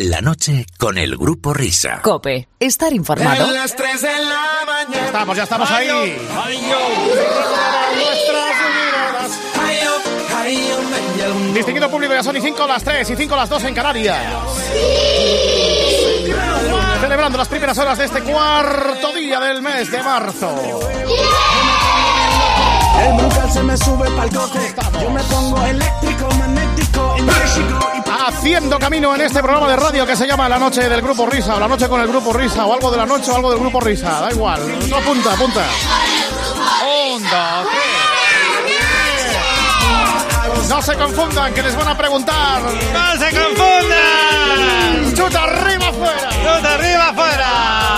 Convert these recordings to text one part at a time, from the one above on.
La noche con el Grupo Risa. COPE. Estar informado. A las 3 de la mañana. Ya estamos ahí. Distinguido público, ya son y 5 las 3 y 5 las 2 en Canarias. Celebrando las primeras horas de este cuarto día del mes de marzo. El brutal se me sube pa'l coche. Yo me pongo eléctrico, magnético, enérgico y... Haciendo camino en este programa de radio que se llama La Noche del Grupo Risa, o La Noche con el Grupo Risa, o algo de la noche o algo del Grupo Risa, da igual. No, apunta. 1, 2, 3. No se confundan, que les van a preguntar. ¡No se confundan! ¡Chuta arriba afuera! ¡Chuta arriba afuera!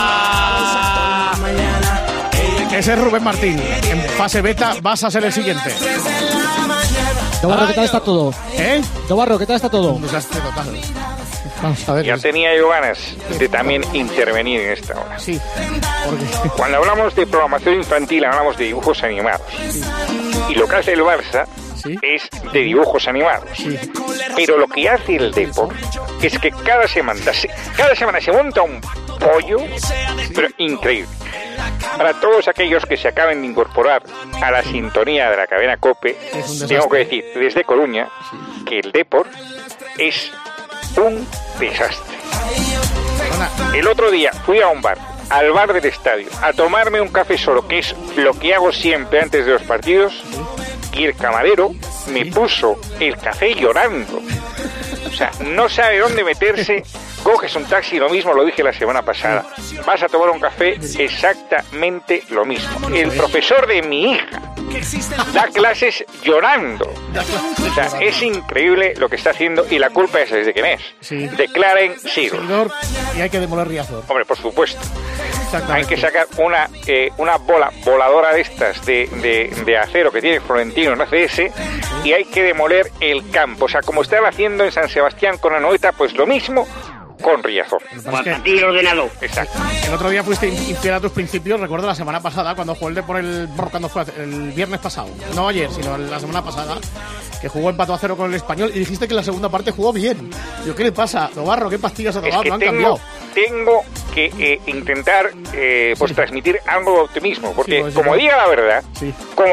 Ese es Rubén Martín. En fase beta vas a ser el siguiente. Dobarro, ¿qué tal está todo? Dobarro, ¿qué tal está todo? Un desastre total. Vamos a ver. Ya tenía yo ganas de también intervenir en esta hora. Sí. ¿Por qué? Cuando hablamos de programación infantil hablamos de dibujos animados. Sí. Y lo que hace el Barça ¿Sí? es de dibujos animados. Sí. Pero lo que hace el Depor es que cada semana se monta un pollo, pero increíble. Para todos aquellos que se acaben de incorporar a la sintonía de la cadena COPE, tengo que decir desde Coruña que el Depor es un desastre. El otro día fui a un bar, al bar del estadio, a tomarme un café solo, que es lo que hago siempre antes de los partidos, y el camarero me puso el café llorando. O sea, no sabe dónde meterse. Coges un taxi, lo mismo, lo dije la semana pasada. Vas a tomar un café, exactamente lo mismo. El profesor de mi hija da clases llorando. O sea, es increíble lo que está haciendo y la culpa es de quién es. Sí. De Clarence Seedorf. Y hay que demoler Riazor. Hombre, por supuesto. Hay que sacar una bola voladora de estas de acero que tiene Florentino en ACS y hay que demoler el campo. O sea, como estaba haciendo en San Sebastián con Anoeta, pues lo mismo con Riazor. El ordenado. Exacto. El otro día fuiste infiel a tus principios, recuerdo la semana pasada, cuando jugó el Depor cuando fue el viernes pasado. No ayer, sino la semana pasada, que jugó empató a 0 con el Español y dijiste que en la segunda parte jugó bien. Digo, ¿qué le pasa? Dobarro, ¿qué pastillas ha tomado? Es que ¿No han cambiado? tengo que intentar pues transmitir algo de optimismo, porque pues, como diga la verdad, sí.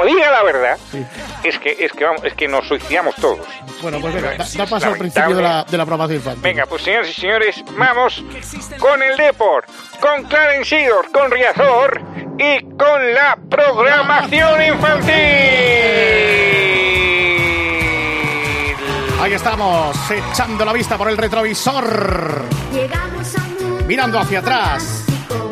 es que nos suicidamos todos. Bueno, pues venga, da paso al principio de la programación infantil. Venga, pues señoras y señores, vamos con el Depor, con Clarence Seedorf, con Riazor y con la programación infantil. Ahí estamos, echando la vista por el retrovisor, mirando hacia atrás.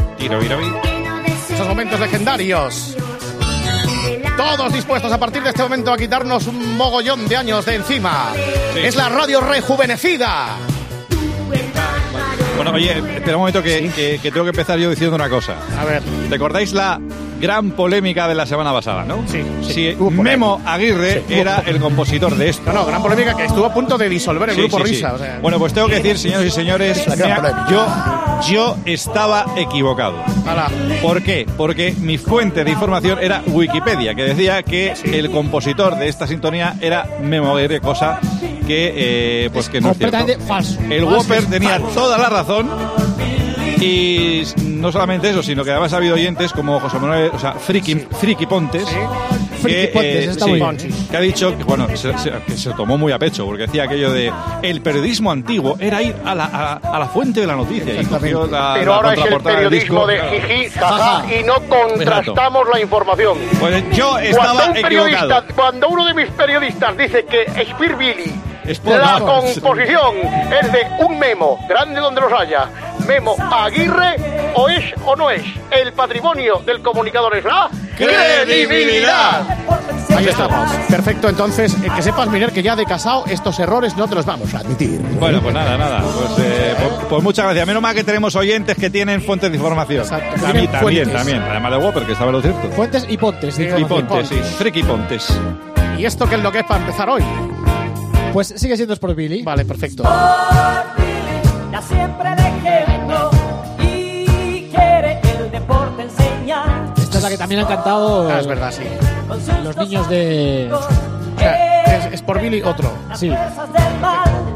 Esos momentos legendarios. Todos dispuestos a partir de este momento a quitarnos un mogollón de años de encima. Sí. Es la radio rejuvenecida. Bueno, oye, espera un momento que tengo que empezar yo diciendo una cosa. A ver. ¿Recordáis la gran polémica de la semana pasada, no? Sí. Si Memo Aguirre era el compositor de esto. No, gran polémica que estuvo a punto de disolver el Grupo Risa. Sí. O sea, bueno, pues tengo que decir, señores y señores, yo estaba equivocado. Ala. ¿Por qué? Porque mi fuente de información era Wikipedia, que decía que el compositor de esta sintonía era Memo Aguirre, cosa que pues que no es cierto. Completamente falso. El Whopper tenía toda la razón. Y no solamente eso, sino que además ha habido oyentes como José Manuel, o sea, Friki Pontes, que ha dicho que, bueno, que se tomó muy a pecho, porque decía aquello de el periodismo antiguo era ir a la fuente de la noticia. Y cogió pero ahora es el periodismo de jiji, jaja, y no contrastamos la información. Pues yo estaba equivocado. Cuando uno de mis periodistas dice que Spear Billy, la composición es de un Memo, grande donde los haya, Memo Aguirre, o es o no es el patrimonio del comunicador, es la credibilidad. Ahí estamos. Perfecto, entonces, que sepas, Miner, que ya de casado estos errores no te los vamos a admitir. Bueno, pues nada. Pues muchas gracias. Menos mal que tenemos oyentes que tienen fuentes de información. Exacto. También. Además de Whopper, que estaba lo cierto. Fuentes y pontes. Y pontes, sí. Friki Pontes. ¿Y esto qué es lo que es para empezar hoy? Pues sigue siendo Sport Billy. Vale, perfecto. Ya siempre de ejemplo y quiere el deporte enseñar. Esta es la que también han cantado. Es verdad, sí. Los niños de. O sea, es Sport Billy otro. Sí.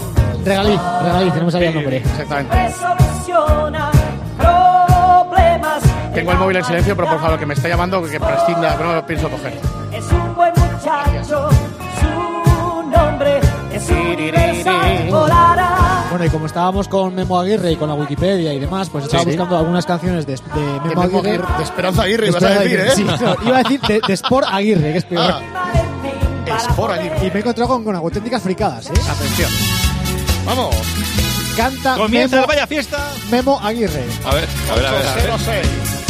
Regalí, tenemos ahí el nombre. Exactamente. Resoluciona problemas. Tengo el móvil en silencio, pero por favor, que me está llamando, que prescinda, que no lo pienso coger. Es un buen muchacho, su nombre es universal, volará. Bueno, y como estábamos con Memo Aguirre y con la Wikipedia y demás, pues estaba buscando algunas canciones de Memo Aguirre. De Esperanza Aguirre, ibas a decir, ¿eh? Sí, no, iba a decir de Sport Aguirre, que es peor. Sport Aguirre. Y me he encontrado con auténticas fricadas, ¿eh? Atención. Vamos. Canta Comienza Memo, el Vaya Fiesta. Memo Aguirre. A ver. 06.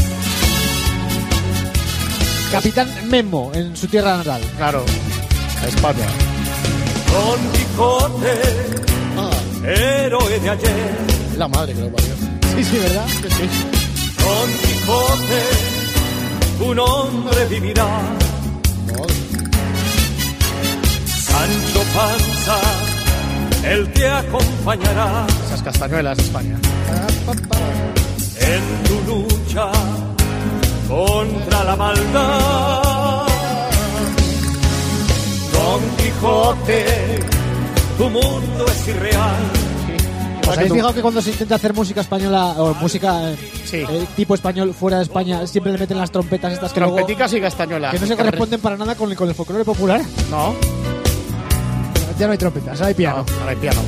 Capitán Memo en su tierra natal. Claro. España. Don Quijote, héroe de ayer. La madre que lo parió. Sí, ¿verdad? Sí. Don Quijote, tu nombre vivirá. Sancho Panza, él te acompañará Esas castañuelas de España. en tu lucha contra la maldad. Don Quijote, tu mundo es irreal. ¿Os habéis fijado que cuando se intenta hacer música española o música Sí. tipo español fuera de España siempre le meten las trompetas estas que luego, Trompeticas y castañuelas. que no se corresponden para nada con el folclore popular? No. Ya no hay trompetas, ahora hay piano. No, ahora hay piano.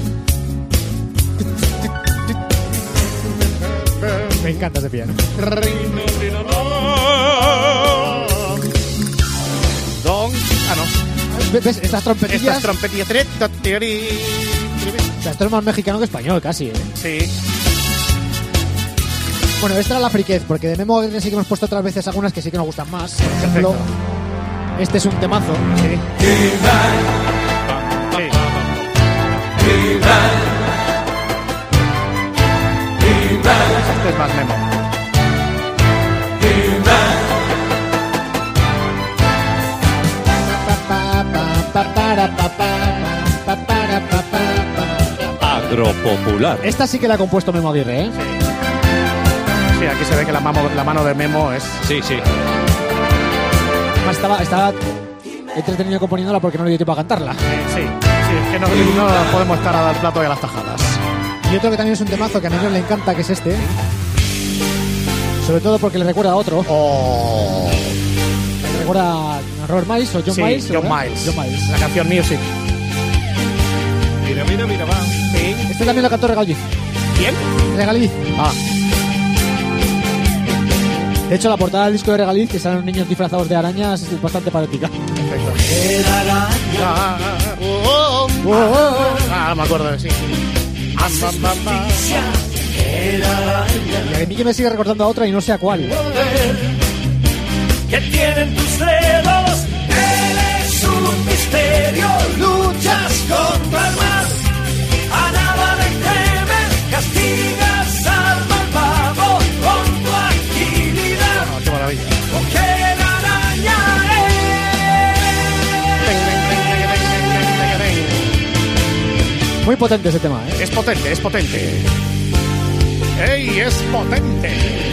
Me encanta ese piano. Don. Ah, no. ¿Ves? Estas trompetillas. Estas trompetillas. O sea, esto es más mexicano que español casi, ¿eh? Sí. Bueno, esta era la friquez, porque de Memo Aguirre sí que hemos puesto otras veces algunas que sí que nos gustan más. Por ejemplo, este es un temazo. Sí. Este es más Memo. Agropopular. Esta sí que la ha compuesto Memo Aguirre, ¿eh? Sí, aquí se ve que la mano de Memo es... Sí. Además estaba entretenido componiéndola porque no le dio tiempo a cantarla. Sí, es que no podemos estar a dar plato y a las tajadas. Y otro que también es un temazo que a mí le encanta, que es este. Sobre todo porque le recuerda a otro. Le recuerda a Robert Miles o John Miles. John ¿verdad? Miles. John Miles. La canción Music. Mira, va. Sí. Este también lo cantó Regaliz. ¿Quién? Regaliz. Ah. De hecho, la portada del disco de Regaliz, que salen niños disfrazados de arañas, es bastante patética. Perfecto. Me acuerdo de sí. Y a mí que me sigue recordando a otra y no sé a cuál. Que tienen tus dedos, eres un misterio, luchas contra el mal, a nada de temer, castigas al malvado con tu agilidad, Qué maravilla. porque la araña Muy potente ese tema, ¿eh? Es potente. ¡Ey, es potente!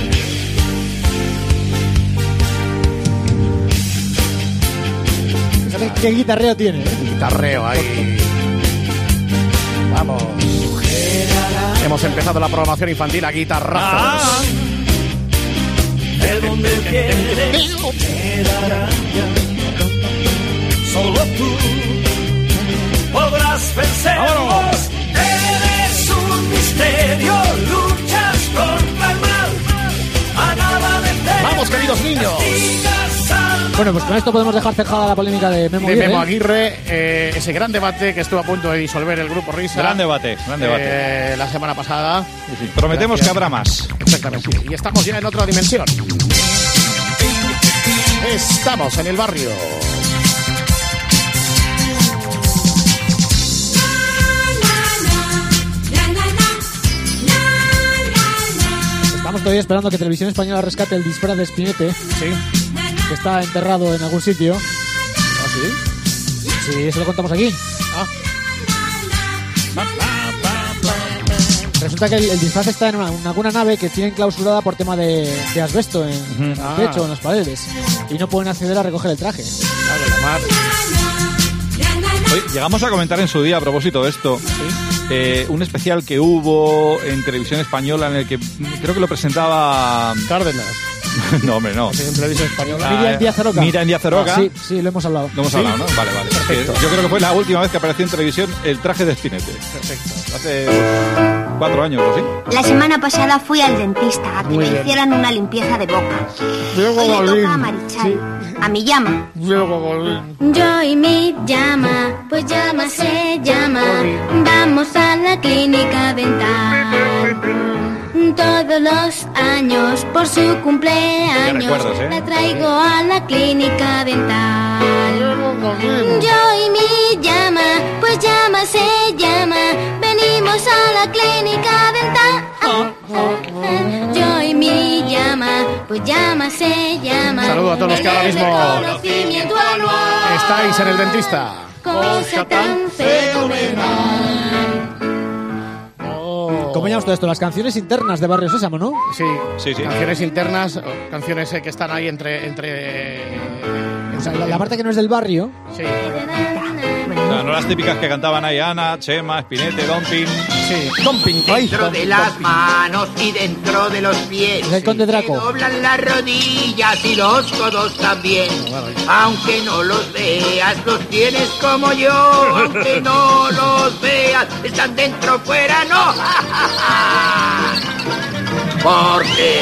Fíjate qué guitarreo tiene, ¿eh? Guitarreo ahí. Vamos. Hemos empezado la programación infantil a guitarrazos. de donde vienes, la araña, solo tú podrás vencernos. Eres un misterio, luchas contra el mal, a nada de temer. ¡Vamos, queridos niños! Bueno, pues con esto podemos dejar cerrada la polémica de Memo Aguirre. Memo Aguirre, ese gran debate que estuvo a punto de disolver el grupo Risa. Gran debate. La semana pasada. Sí. Prometemos que habrá más. Exactamente. Y estamos ya en otra dimensión. Estamos en el barrio. Estamos todavía esperando que Televisión Española rescate el disfraz de Spinete. Sí. Que está enterrado en algún sitio. ¿Ah, sí? Sí, eso lo contamos aquí. Resulta que el disfraz está en alguna nave que tienen clausurada por tema de asbesto en el techo, en las paredes. Y no pueden acceder a recoger el traje. Claro, la mar. Oye, llegamos a comentar en su día a propósito de esto un especial que hubo en televisión española en el que creo que lo presentaba Cárdenas. No, hombre, no. En televisión española. Miriam Díaz Aroca. Miriam Díaz Aroca. Sí, lo hemos hablado. Lo hemos hablado, ¿no? Vale. Perfecto. Yo creo que fue la última vez que apareció en televisión el traje de Spinete. Perfecto. Hace 4 años o así. La semana pasada fui al dentista a que Muy me bien. hicieran una limpieza de boca. Diego Hoy le Golín. toca a Marichal, a mi llama. Diego Golín. Yo y mi llama, pues llama se llama. Vamos a la clínica dental. Todos los años, por su Qué cumpleaños, recuerdos, ¿eh? la traigo a la clínica dental. Yo y mi llama, pues llama se llama. Venimos a la clínica dental. Yo y mi llama, pues llama se llama. Saludo a todos los que ahora mismo Reconocimiento anual. estáis en el dentista. Cosa tan fenomenal. ¿Cómo llamamos todo esto? Las canciones internas de Barrio Sésamo, ¿no? Sí, Sí. canciones internas, canciones que están ahí entre O sea, la parte que no es del barrio. sí, No las típicas que cantaban ahí Ana, Chema, Spinete, Dompin. sí. Dumping, ay, Dentro de las manos y dentro de los pies. Es el Conde Draco. Se doblan las rodillas y los codos también. Aunque no los veas, los tienes como yo. Aunque no los veas, están dentro, fuera, no. Porque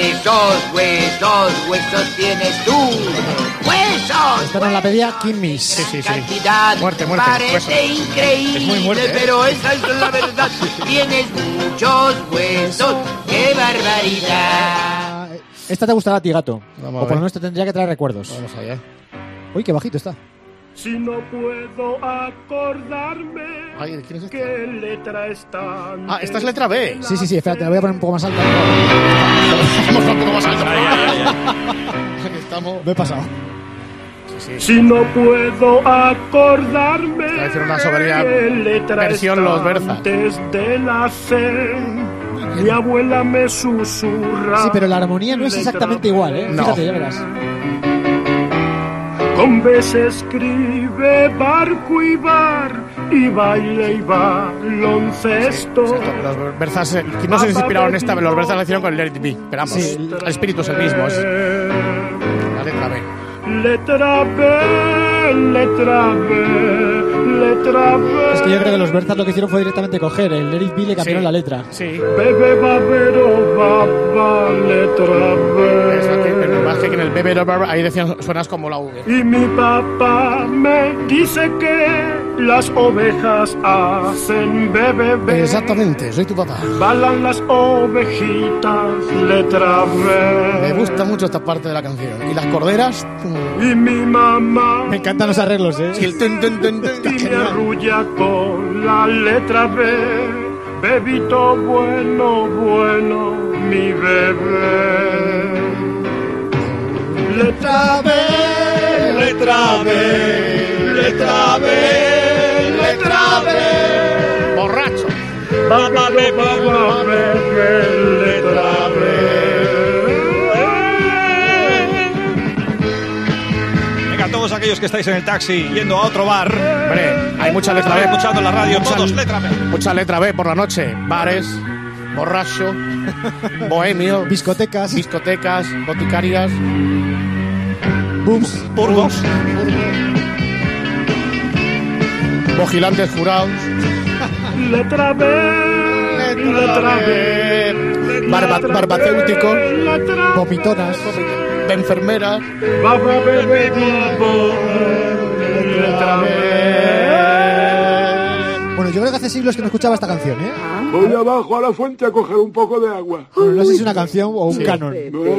huesos tienes tú. ¡Huesos! Esta nos la pedía Kim Miss. sí. Cantidad Muerte, parece huesos. increíble, Es muy muerte, ¿eh? pero esa es la verdad. Tienes muchos huesos, qué barbaridad. Esta te gustará a ti, gato. Vamos a O por ver. lo menos te tendría que traer recuerdos. Vamos allá. Uy, qué bajito está. Si no puedo acordarme Ay, ¿quién es este? qué letra está. Ah, esta es letra B. Sí, espérate, la voy a poner un poco más alta. Vamos un poco más alto. Aquí estamos. Me he pasado. Si no puedo acordarme Voy a decir una soberbia qué letra versión está Los Berzas. antes de la C. Mi abuela me susurra. Sí, pero la armonía no es exactamente igual, ¿eh? No. Fíjate, ya verás. Con B se escribe barco y bar, y baile y baloncesto. Los Berzas, que no se inspiraron en esta, los Berzas la hicieron con el Let It Be. Pero vamos, Sí. el espíritu es el mismo, es la letra B. Letra B, letra B, letra B. Es que yo creo que los Berzas lo que hicieron fue directamente coger el Let It Be y le cambiaron Sí. la letra. Sí. Bebe, babero, baba, letra B. Es que, pero más que en el bebé, ahí decían, suenas como la V. Y mi papá me dice que las ovejas hacen bebé. Exactamente, soy tu papá. Balan las ovejitas, letra B. Me gusta mucho esta parte de la canción. Y las corderas, Y mi mamá Me encantan los arreglos, ¿eh? y el tun, tun, tun, tun, y me genial. arrulla con la letra B. Bebito bueno, bueno, mi bebé. Letra B, letra B, letra B, letra B. Borracho. Baba, baba, bebé, letra Venga, todos aquellos que estáis en el taxi yendo a otro bar, Hombre, hay mucha letra B. escuchando la radio, Mucha- todos letra B. Mucha letra B por la noche. Bares, borracho, bohemio, Discotecas, discotecas, boticarias, boobs. Burgos. vigilantes jurados. Letra B, letra B, Barbacéutico, letra B, Popitonas. enfermeras. baba, bebé, bibo, letra B. Bueno, yo creo que hace siglos que no escuchaba esta canción, ¿eh? Voy abajo a la fuente a coger un poco de agua. Bueno, no sé si es una canción o un canon.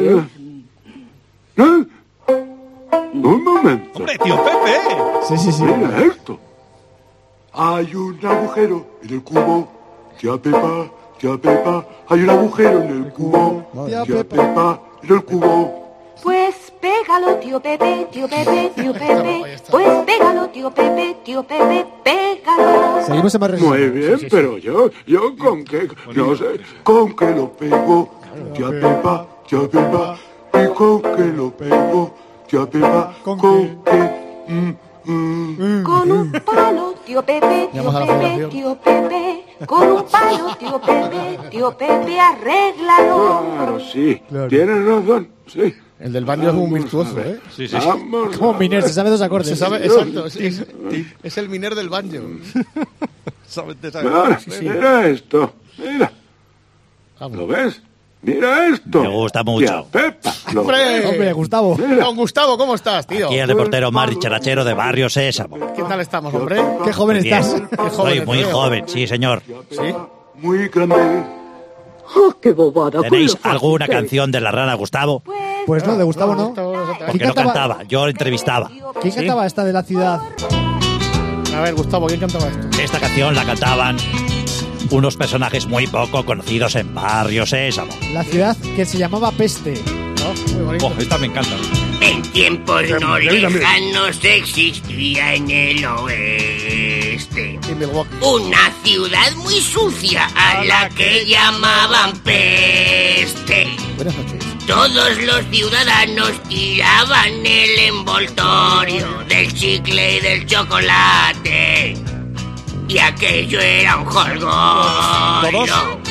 Un momento. Hombre, tío Pepe. Sí. Mira esto. Hay un agujero en el cubo. Tía Pepa, hay un agujero en el cubo. Tía Tía Pepa, en el cubo. Pues pégalo, tío Pepe, tío Pepe, tío Pepe. Pues pégalo, tío Pepe, pégalo. Seguimos en Barrio Muy Sésamo. bien, pero yo con qué, no sé, con qué lo pego. Tía Pepa, y con qué lo pego. Tía Pepa, con qué. Con un palo, tío Pepe, tío Llamamos a la Pepe, fundación. tío Pepe. Con un palo, tío Pepe, arréglalo. Claro, sí. Tienes razón, sí. El del banjo es un virtuoso, ¿eh? Sí, sí. Vamos. Como Miner, se sabe dos acordes. Se sabe, exacto. Es el Miner del banjo. Ahora, mira esto. Mira. ¿Lo ves? Mira esto. Me gusta mucho. Tía Pepa. ¿Lo ves? Hombre, Gustavo. Don Gustavo, ¿cómo estás, tío? Aquí el reportero más dicharachero de Barrio Sésamo. ¿Qué tal estamos, hombre? Qué joven Bien. estás. Soy muy joven, sí, señor. ¿Sí? Muy grande. ¡Oh, qué bobada! ¿Tenéis alguna canción de la rana, Gustavo? Pues no, de Gustavo no. Porque no cantaba, yo entrevistaba. ¿Quién cantaba esta de la ciudad? A ver, Gustavo, ¿quién cantaba esto? Esta canción la cantaban unos personajes muy poco conocidos en Barrio Sésamo. La ciudad que se llamaba Peste. ¿No? Muy bonito. Esta me encanta. En tiempos no lejanos existía en el oeste una ciudad muy sucia a la que llamaban Peste. Buenas noches. Todos los ciudadanos tiraban el envoltorio del chicle y del chocolate. Y aquello era un jolgorio. ¿Todos?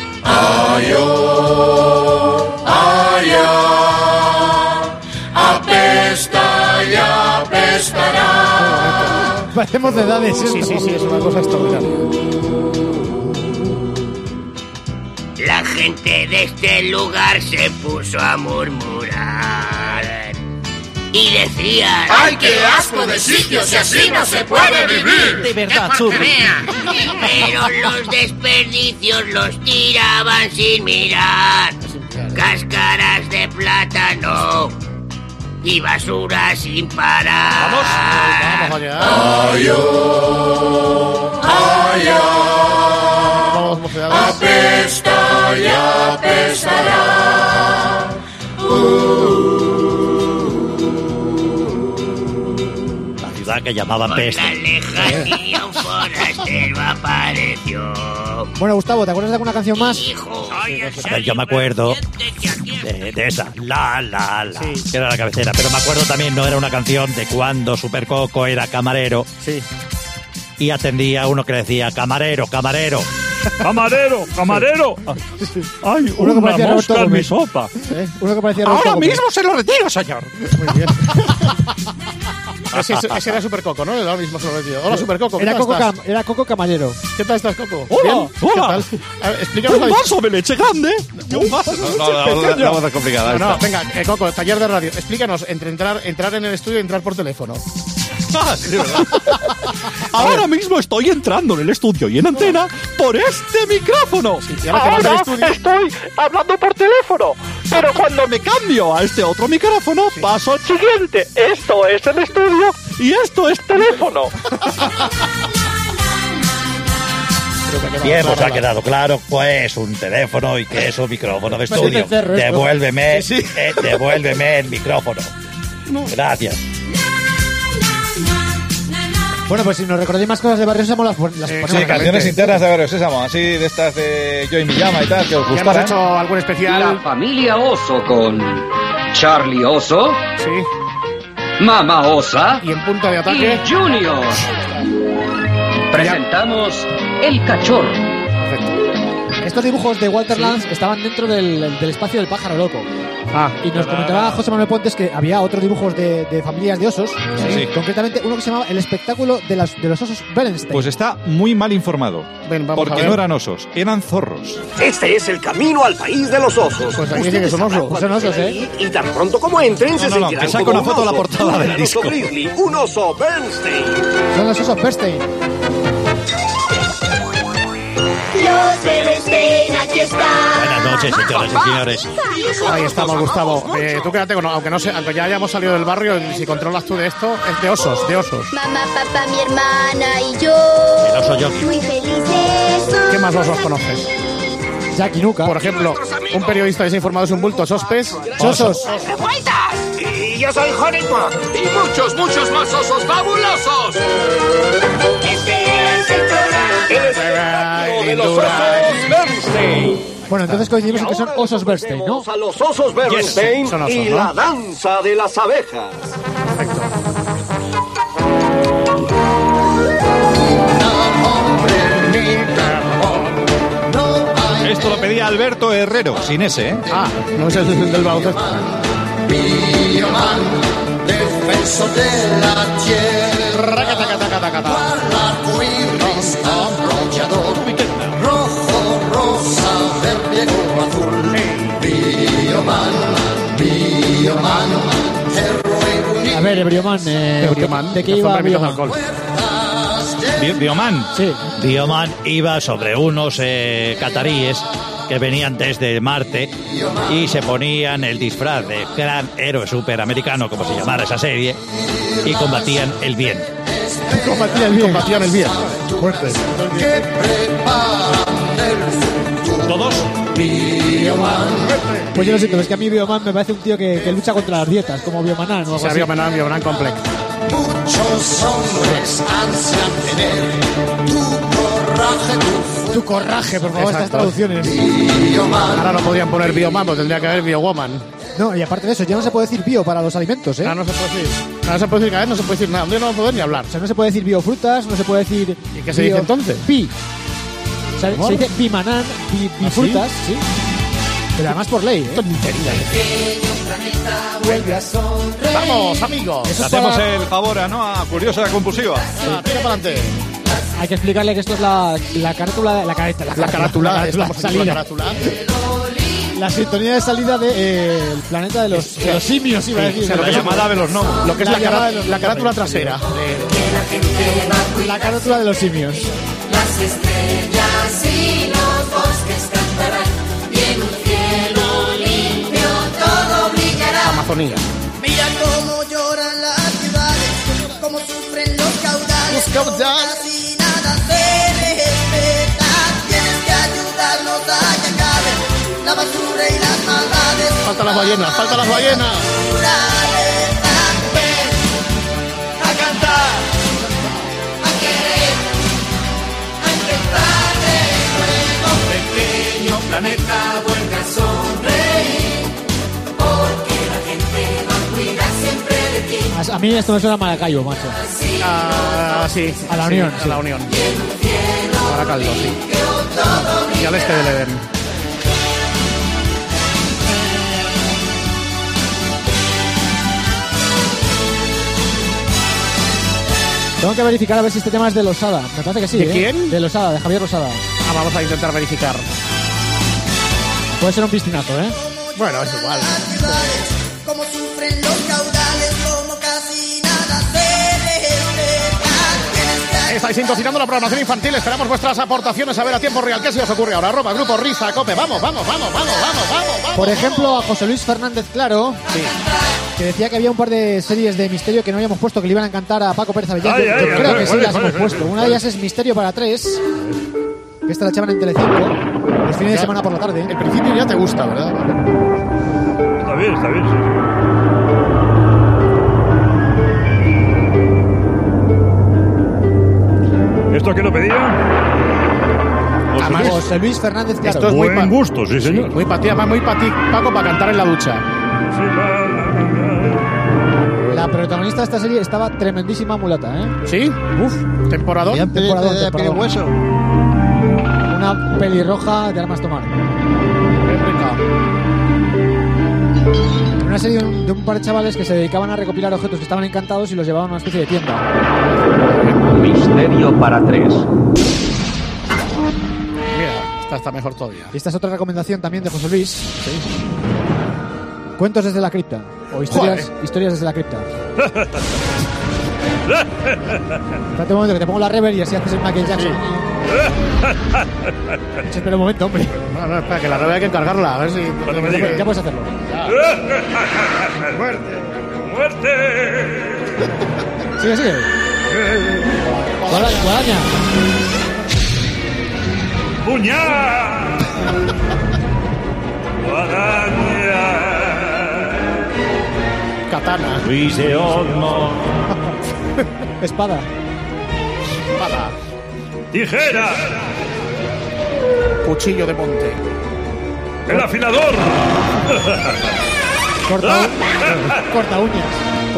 Apesta y apestará. Parecemos de edades. Sí, es una cosa extraordinaria. La gente de este lugar se puso a murmurar y decían: ¡Ay, qué asco de sitio! Si así no se puede vivir. De verdad, Churri. Pero los desperdicios los tiraban sin mirar. Cáscaras de plátano y basura sin parar. Vamos allá. Vamos, mocedades. Apesta y apestará. La ciudad que llamaban Por la Peste. lejanía un forastero apareció. Bueno, Gustavo, ¿te acuerdas de alguna canción más? Dijo: Yo me acuerdo de esa, la, que era la cabecera. Pero me acuerdo también, no era una canción de cuando Supercoco era camarero. Sí. Y atendía a uno que le decía: camarero, camarero. ¡Camarero! ¡Camarero! ¡Ay, Uno que una parecía Roberto mosca en mi Gómez. sopa! Uno que parecía Roberto ¡Ahora Gómez. mismo se lo retiro, señor! Muy bien. Ese era Supercoco, ¿no? Ahora mismo se lo he metido. Hola, Supercoco. ¿qué Era tal Coco, estás? Era Coco Camarero. ¿Qué tal estás, Coco? Hola, ¿Bien? ¿Qué hola. tal? A ver, explícanos ¡Un la vaso de leche grande! ¡Un vaso de leche pequeña! La voz es complicada. No, venga, Coco, taller de radio. Explícanos, entre entrar en el estudio y entrar por teléfono. Sí, ¿verdad? Ahora mismo estoy entrando en el estudio y en antena por este micrófono. Y ahora que vas al Ahora estudio. estoy hablando por teléfono, pero cuando Me cambio a este otro micrófono, paso al siguiente, esto es el estudio y esto es teléfono. Bien, pues ha quedado claro que es un teléfono y que es un micrófono de estudio. cencerro esto. Devuélveme, Sí, sí. devuélveme el micrófono. Gracias. Bueno, pues si nos recordáis más cosas de Barrio Sésamo, las ponemos. Sí, en canciones mente. internas de Barrio Sésamo, así de estas de Joy Miyama y tal, que os Ya hemos gustaran. hecho algún especial. La familia Oso con Charlie Oso, Sí. Mama Osa Y en punta de y ataque. Junior. Presentamos El Cachorro. Estos dibujos de Walter Lantz estaban dentro del espacio del pájaro loco. Y nos comentaba José Manuel Pontes que había otros dibujos de familias de osos. Sí. Concretamente uno que se llamaba El espectáculo de los osos Bernstein. Pues está muy mal informado. Ven, vamos a Porque ver. no eran osos, eran zorros. Este es el camino al país de los osos. Pues aquí dice que son osos. Son osos, ¿eh? Y tan pronto como entren se No, no, sentirán que saca como una un foto a la oso. portada del Un disco. oso grizzly, un oso Bernstein. Son los osos Bernstein. Los Bernstein, aquí están. Buenas noches, señoras y señores. Ahí estamos, Gustavo. Tú quédate con, aunque ya hayamos salido del barrio, si controlas tú de esto, es de osos, de osos. Mamá, papá, mi hermana y yo. El oso Yogi. Muy felices. ¿Qué más osos conoces? Jack y Nuka. Por ejemplo, un periodista desinformado es un bulto, sospes. Osos. Y yo soy Honeypot. Y muchos más osos fabulosos. Este es el programa. De los osos Bernstein. Bueno, entonces coincidimos en que son osos Bernstein, ¿no? A los osos Bernstein son osos, y ¿no? la danza de las abejas. Esto lo pedía Alberto Herrero, sin ese, ¿eh? Ah, no es el del baloncesto. Bioman, defensor de la tierra. Arcoíris arrollador, rojo, rosa, verde o azul. Bioman, A ver, Bioman, ¿de qué iba Bioman? Bioman. Sí. Bioman iba sobre unos cataríes que venían desde Marte y se ponían el disfraz de gran héroe superamericano, como se llamara esa serie, y combatían el bien. Combatían el bien. Fuerte. ¿Todos? Pues yo lo siento, es que a mí Bioman me parece un tío que lucha contra las dietas, como Biomanan o algo así. Biomanan Complex. Muchos hombres ansian tener tu corraje, por favor, estas traducciones. Ahora no podían poner Bioman, pues tendría que haber Biowoman. No, y aparte de eso, ya no se puede decir bio para los alimentos, ¿eh? No se puede decir. No se puede decir cada vez, no se puede decir nada. Un día no poder ni hablar. O sea, no se puede decir biofrutas, no se puede decir... ¿Y qué se dice entonces? Pi. O sea, se dice bimanan, bifrutas, ¿sí? Pero además por ley, ¿eh? Vamos, amigos. Hacemos el favor a Curiosa Compulsiva. Tira para adelante. Hay que explicarle que esto es la carátula, la carátula, la sintonía de salida del planeta de los simios, iba a decir. La llamada de los gnomos. Lo que es la carátula trasera. La carátula de los simios. Las estrellas y los bosques cantarán, y en un cielo limpio todo brillará. Amazonía. Mira cómo lloran las ciudades, cómo sufren los caudales. Casi nada se respeta. Tienes que ayudarnos a que acaben la basura y las maldades. Faltan las ballenas, faltan las ballenas. A cantar, a querer, a empezar de nuevo. Pequeño planeta, vuelve a sonreír, porque la gente va a cuidar siempre de ti. A mí esto me suena a Maracaibo, macho. Sí. A la Unión. A la Unión. Baracaldo, sí. Y al este del Edén. Tengo que verificar a ver si este tema es de Losada. Me parece que sí. ¿De quién? De Losada, de Javier Losada. Vamos a intentar verificar. Puede ser un piscinazo, ¿eh? Bueno, es igual. Como sufren los caudales, como casi nada se respeta. Estáis sintonizando la programación infantil. Esperamos vuestras aportaciones a ver a tiempo real qué se os ocurre ahora. Grupo Risa, Cope. Vamos. Por ejemplo, a José Luis Fernández Claro, sí, que decía que había un par de series de misterio que no habíamos puesto, que le iban a encantar a Paco Pérez Avellán. Yo creo que sí las hemos puesto. Una de ellas es Misterio para 3, que esta la echaban en Telecinco los fines de semana por la tarde. En principio ya te gusta, ¿verdad? Está bien, sí. ¿Esto a qué lo pedía? José Luis Fernández Claro. Esto es muy buen gusto, sí, señor. Muy para ti, Paco, para cantar en la ducha. La protagonista de esta serie estaba tremendísima mulata, ¿eh? ¿Sí? Uf. Temporador. Temporador. Una pelirroja de armas tomar. Una serie de un par de chavales que se dedicaban a recopilar objetos que estaban encantados y los llevaban a una especie de tienda. Misterio para 3. Mira, esta está mejor todavía. Y esta es otra recomendación también de José Luis. Sí. Cuentos desde la cripta. O historias desde la cripta. Espérate un momento que te pongo la reverb y así haces el Michael Jackson. Espera un momento, hombre. No, espera, que la reverb hay que encargarla. A ver si... Ya puedes hacerlo. ¡Muerte! Sigue. Guadaña. ¡Puñal! ¡Guadaña! Katana. Luis de Olmo. Espada. ¡Tijera! Cuchillo de monte. ¡El afilador! Corta uñas.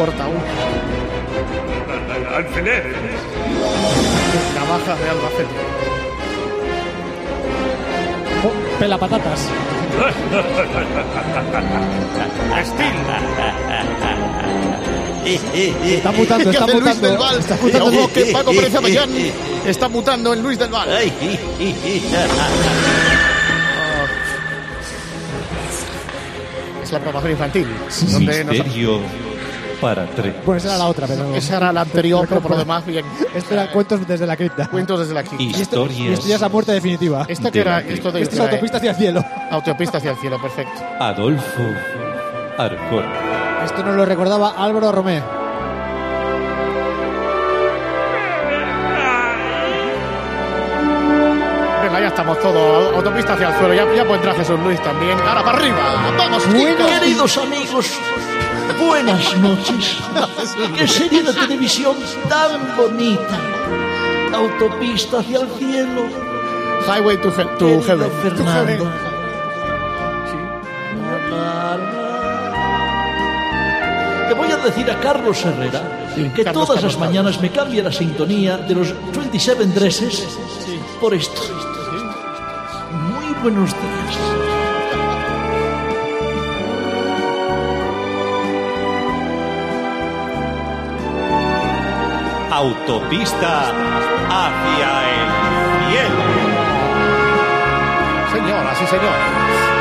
¡Alfileres! Navaja de Albacete. Pela patatas. Está mutando, está Luis mutando. del Val. Está mutando. Ojo, que Paco Pérez Avellán está mutando en Luis del Val. Es la programación infantil. Donde nos- Misterio para 3. Bueno, esa era la otra, pero... Esa era la anterior, pero por lo demás, bien. Esto era cuentos desde la cripta. Cuentos desde la cripta. Y esto ya es la muerte definitiva. ¿Esta que era? Esto de Esto es autopista hacia el cielo. Autopista hacia el cielo, perfecto. Adolfo Arcor. Esto nos lo recordaba Álvaro Romé. Venga, ya estamos todos. Autopista hacia el suelo. Ya puede entrar Jesús Luis también. Ahora para arriba. Vamos, chicos. Queridos amigos, buenas noches. ¿Qué serie de televisión tan bonita? Autopista hacia el cielo. Highway to Heaven. Fernando. Le voy a decir a Carlos Herrera que todas las mañanas me cambia la sintonía de los 27 Dresses por esto. Muy buenos días. Autopista hacia el cielo. Señoras y señores.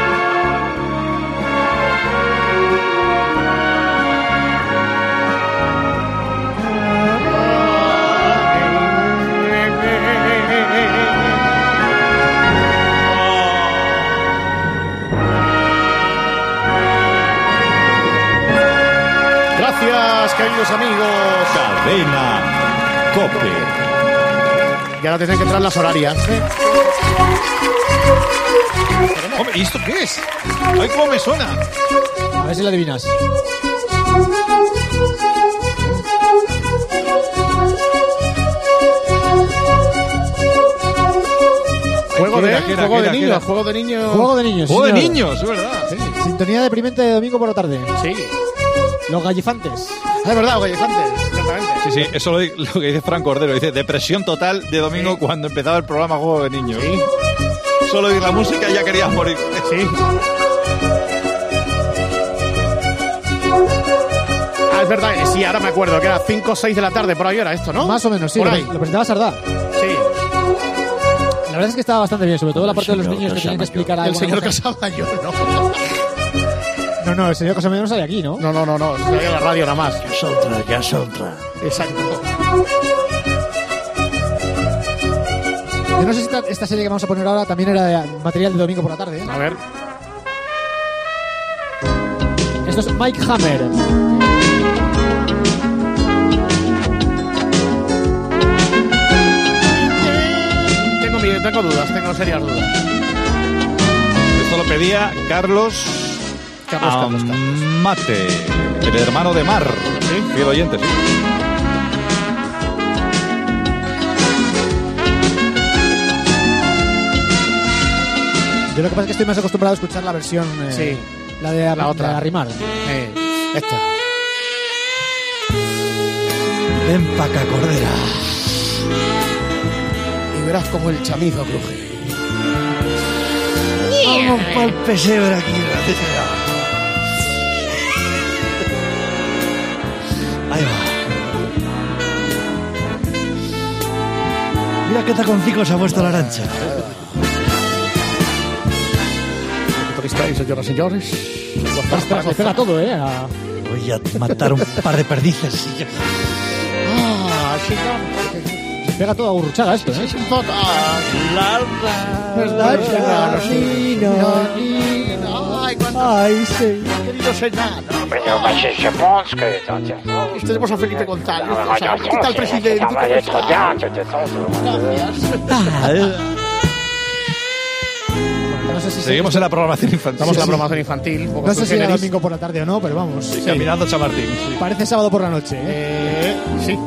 Gracias, queridos amigos. Cadena Cope. Y ahora tienen que entrar las horarias. Hombre, ¿y esto qué es? ¡Ay, cómo me suena! A ver si lo adivinas. Juego de ¿Qué era? niños, juego de niños. Juego de niños. ¡Juego de señor. niños! Es verdad. Sí. Sintonía deprimente de domingo por la tarde. Sí. Los gallifantes. Es verdad, Gallifantes. Exactamente. Sí, sí, eso lo que dice Fran Cordero. Dice, depresión total de domingo cuando empezaba el programa Juego de Niños. Sí. Solo oír la música y ya querías morir. Sí. Ah, es verdad, sí, ahora me acuerdo que era 5 o 6 de la tarde, por ahí era esto, ¿no? Más o menos, sí. Por Lo, ahí. lo presentaba Sardá. Sí. La verdad es que estaba bastante bien, sobre todo la parte de los niños que tenían que explicar algo. El señor Casamayor, ¿no? No, el señor Casamayor no sale aquí, ¿no? No, sale en la radio nada más. Ya otra. Exacto. Yo no sé si esta serie que vamos a poner ahora también era de material de domingo por la tarde, ¿eh? A ver. Esto es Mike Hammer. Tengo dudas, tengo serias dudas. Esto lo pedía Carlos Mate, el hermano de Mar. ¿Sí? Fiel oyente, sí. Yo lo que pasa es que estoy más acostumbrado a escuchar la versión... Sí. La de La otra. la de Arrimar. Esta. Ven pa' acá, Cordera. Y verás como el chamizo cruje. Vamos pa'l pesebre aquí, ratita. Ahí va. Mira qué taconcico se ha puesto la Arancha. ¿Cómo estáis, señoras y señores? Le pega todo, ¿eh? Voy a matar un par de perdices y ya. Le pega todo a burruchaga esto, ¿eh? Ay, sí. Querido señor. Tenemos a Felipe González. ¿Qué tal, presidente? ¿Cómo está? No sé si Seguimos en la programación infantil. Estamos en la programación infantil. Un poco No sé si era generis. domingo por la tarde o no, pero vamos. Sí, caminando Chamartín. Sí. Parece sábado por la noche, ¿eh? Sí.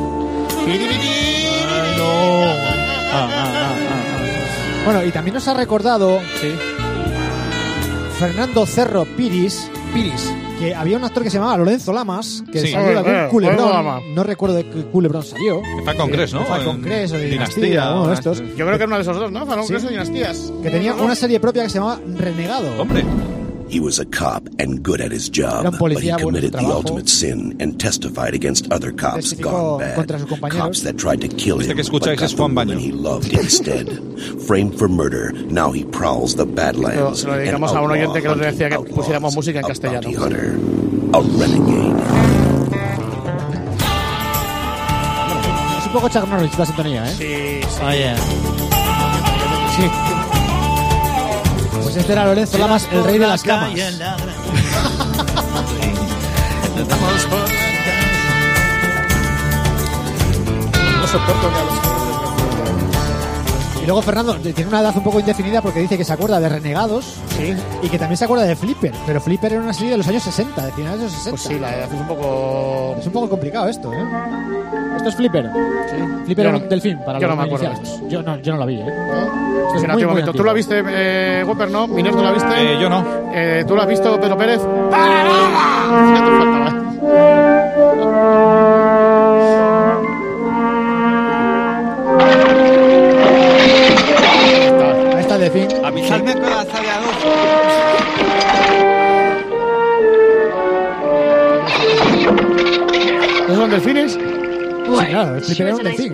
Bueno, y también nos ha recordado Fernando Cerro Piris que había un actor que se llamaba Lorenzo Lamas, que Sí. salió de algún Lorenzo culebrón. Lamas. No recuerdo de qué culebrón salió. De Falcon Crest, ¿no? Falcon Crest o de Dinastía, Dinastía, uno de estos. Yo creo que era uno de esos dos, ¿no? Falcon Sí. Crest o Dinastías. Que tenía una serie propia que se llamaba Renegado. Hombre. He was a cop and good at his Era job, un policía but he bueno en su committed the trabajo. ultimate sin and testified against other cops Testificó gone bad. contra sus compañeros. Cops that tried to kill Este him, que escucháis but es got Juan the woman Baño. he loved instead. Framed for murder, now he prowls the Badlands. Se lo dedicamos a un oyente que nos decía que pusiéramos música en castellano. A renegade. Es un poco Chuck Norris la sintonía, ¿eh? Sí, sí. Oye. Sí. Pues este era Lorenzo Lamas, el rey de las camas. No soporto que a los... Y luego Fernando tiene una edad un poco indefinida porque dice que se acuerda de Renegados y que también se acuerda de Flipper. Pero Flipper era una serie de los años 60, de finales de los 60. Pues sí, la edad es un poco... Es un poco complicado esto, ¿eh? Esto es Flipper. Sí. Flipper Yo era no- un delfín para yo los no me acuerdo iniciados. de Yo no la vi, ¿eh? ¿No? Esto es Mira, muy, tío, muy momento. ¿Tú antiguo. la viste, Whopper, no? Miner, ¿tú la viste? Yo no. ¿Tú la has visto, Pedro Pérez? Ya te faltaba. Ahí está el delfín. Avisadme con la sala ¿Esos son delfines? Sí, claro, el Flipper era un delfín.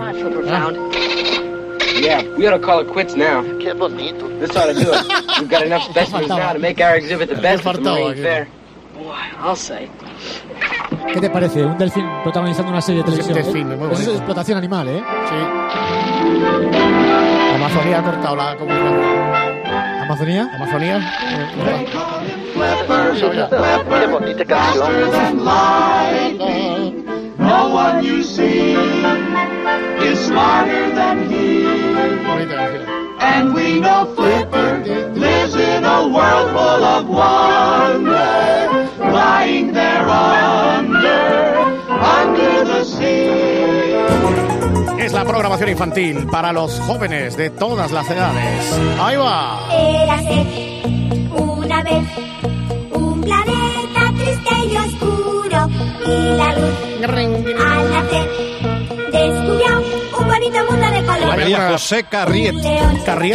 Yeah, we ought to call it quits now. Qué bonito. This ought to do it. We've got enough specimens now to make our exhibit the best at the Marine Fair. Boy, I'll say. ¿Qué te parece? Un delfín protagonizando una serie de televisión. Un delfín, muy Eso es bonito. explotación animal, ¿eh? Sí. Amazonía ha cortado la comunicación. ¿Amazonía? ¿Amazonía? Qué bonita canción. No one you see is smarter than he. Bonita canción. And we know Flipper lives in a world full of wonder, lying there under the sea. Es la programación infantil para los jóvenes de todas las edades. ¡Ahí va! Érase una vez un planeta triste y oscuro y la luz al nacer descubrió un bonito mundo de color. María José Carriet. Carriet.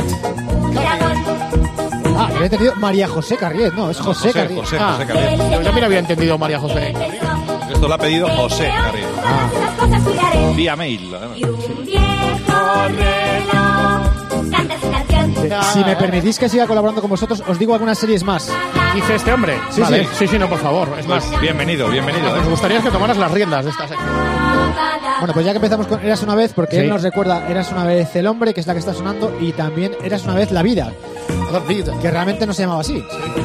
Ah, había entendido María José Carriet, no, es José Carriet. José Ah, Carriet. yo también había entendido María José. Esto lo ha pedido José Carriet. Las cosas cuidaré. Vía mail. además. Y un viejo reloj canta su canción. Si me permitís que siga colaborando con vosotros, os digo algunas series más. Dice este hombre. Sí, Vale. sí. Sí, no, por favor. Es más, Bienvenido, bienvenido. nos gustaría que tomaras las riendas de esta sección. Bueno, pues ya que empezamos con Eras una vez, porque Sí. él nos recuerda Eras una vez el hombre, que es la que está sonando, y también Eras una vez la vida, que realmente no se llamaba así.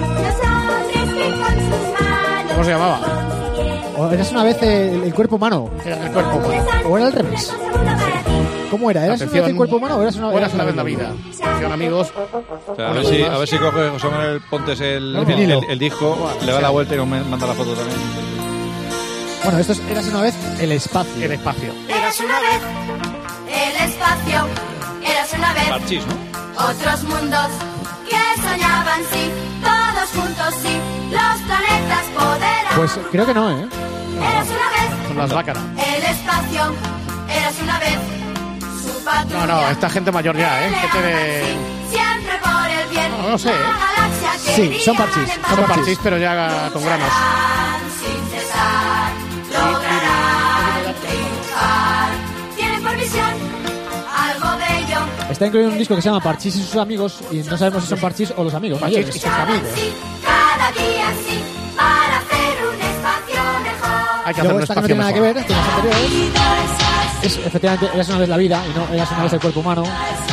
¿Cómo se llamaba? O Eras una vez el cuerpo humano. El cuerpo humano. O era al revés. ¿Cómo era? ¿Eras una vez el cuerpo humano o eras una vez la vida? Atención, amigos. O sea, a ver si coge José Manuel Pontes el disco, le da la vuelta y nos manda la foto también. Bueno, esto es Eras una vez el espacio. El espacio. Eras una vez el espacio, eras una vez Parchís, ¿no? otros mundos que soñaban, sí, todos juntos, sí, los planetas poderán. Pues creo que no, ¿eh? Eras una vez Son las bácaras. el espacio, eras una vez su patrulla. No, esta gente mayor ya, ¿eh? Gente de... Siempre por el bien. No sé, ¿eh? La galaxia Sí, son parchís. Son parchís, pero ya con granos. sin cesar, lograrán triunfar. Tienen por visión algo bello. Está incluido un disco que se llama Parchís y sus amigos, y no sabemos si son Parchís o los amigos mayores. y sus amigos. Cada día sí, para hacer un espacio mejor. Hay que hacer Luego un esta que no espacio tiene nada que mejor. ver con las anteriores. Es efectivamente Eras una vez la vida y no Eras una vez el cuerpo humano.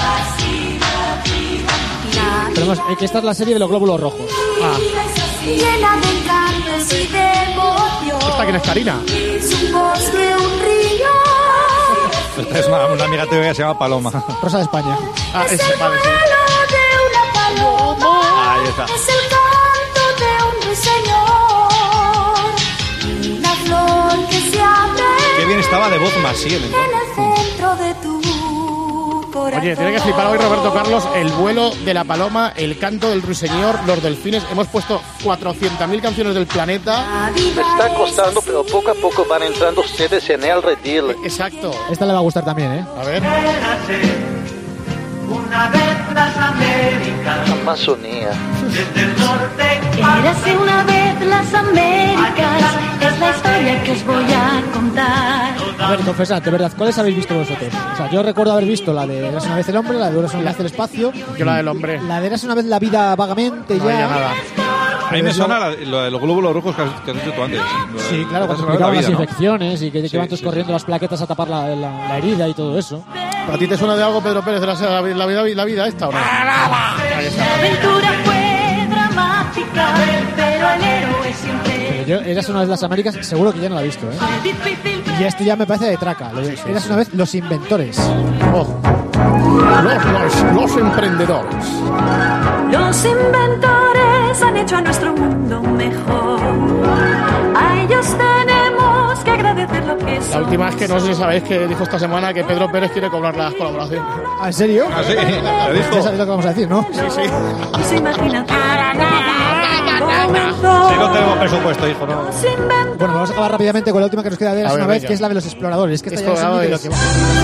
Pero vamos, que esta es la serie de los glóbulos rojos. Llena de encantos y de emoción. ¿Esta quién es Karina? Su voz de un río. Esta es una amiga tuya que se llama Paloma. Rosa de España. Ah, Es ese, el vale, sí. vuelo de una paloma. Ahí está. Es el canto de un ruiseñor. Una flor que se abre Qué bien estaba de voz Maciel. en el centro de tu Oye, tiene que flipar hoy Roberto Carlos el vuelo de la paloma, el canto del ruiseñor, los delfines. Hemos puesto 400.000 canciones del planeta. Me está costando, pero poco a poco van entrando ustedes en el redil. Exacto. Esta le va a gustar también, ¿eh? A ver. Una vez las Américas. Amazonía. Desde el norte. Érase una vez las Américas. Es la historia que os voy a contar. A ver, confesad, de verdad, ¿cuáles habéis visto vosotros? O sea, yo recuerdo haber visto la de Érase una vez el hombre, la de Érase una vez el espacio. Yo la del hombre. La de Érase una vez la vida vagamente, no, ya nada. A mí me suena lo de los glóbulos rojos que has dicho tú antes. Sí, claro, cuando explicaban las infecciones y que van todos corriendo las plaquetas a tapar la herida y todo eso. ¿A ti te suena de algo, Pedro Pérez, de la vida esta o no? La aventura fue dramática, pero el héroe siempre... Pero yo, Érase una vez las Américas, seguro que ya no la he visto, ¿eh? Y esto ya me parece de traca. Érase una vez los inventores. Oh. Los emprendedores. Los inventores han hecho a nuestro mundo mejor. A ellos tenemos que agradecer lo que son. La última es que no sé si sabéis que dijo esta semana que Pedro Pérez quiere cobrar las colaboraciones. ¿En serio? ¿Ah, sí? ¿Lo dijo? Ya sabéis lo que vamos a decir, ¿no? Sí, sí. Se imagina. Si no tenemos presupuesto, hijo, no. Bueno, vamos a acabar rápidamente con la última que nos queda de Érase una vez, que es la de los exploradores. Que esta ya no sé ni de lo que va.